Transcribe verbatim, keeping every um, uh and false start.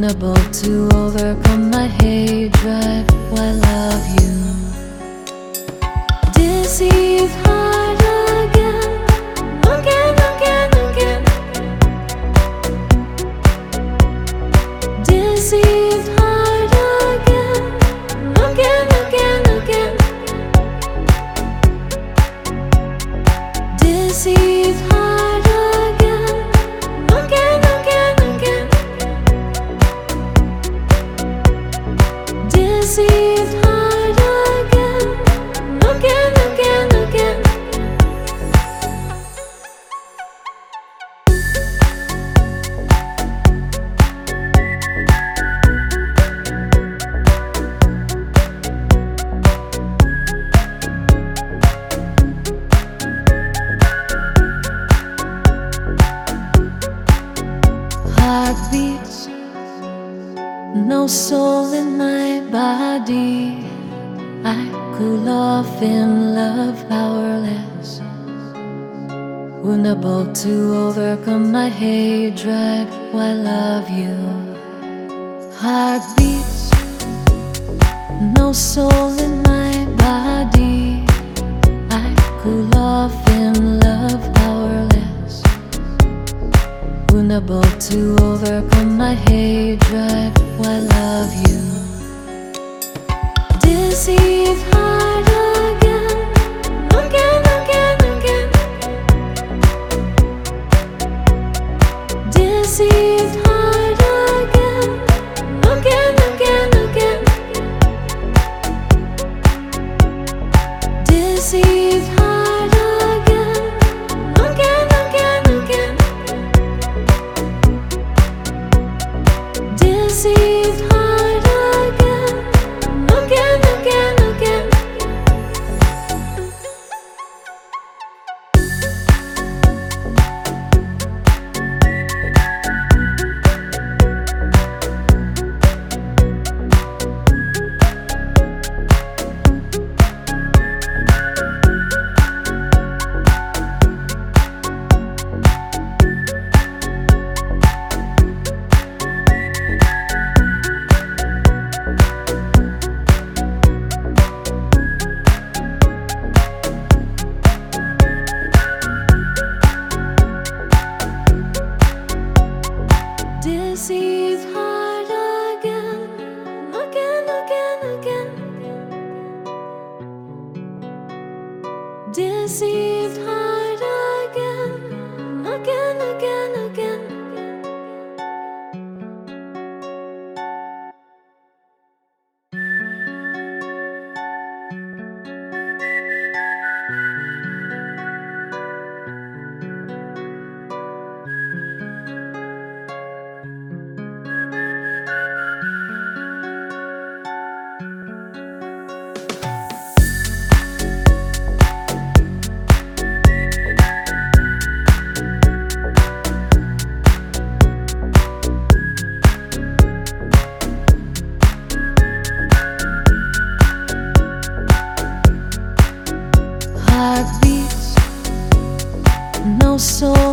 unable to overcome my hate drive. Why love you? Deceived heart again, again, again, again. Deceived heart again, again, again, again. Deceived heart again, again, again, again. Deceived heart again, again, again, again. Heartbeats, no soul in my body. I cool off in love, powerless, unable to overcome my hate drive. Why love you? Heartbeats, no soul in my body. I cool off in love, powerless, unable to overcome my hate drive. Why love you? Deceived heart again, again, again, again. Deceived heart again, again, again, again. Deceived heart again, again, again, again. Deceived heart again, again, again, again. Deceived heart again, again, again, again. Deceived heart again, again, again, again. Heartbeats, no soul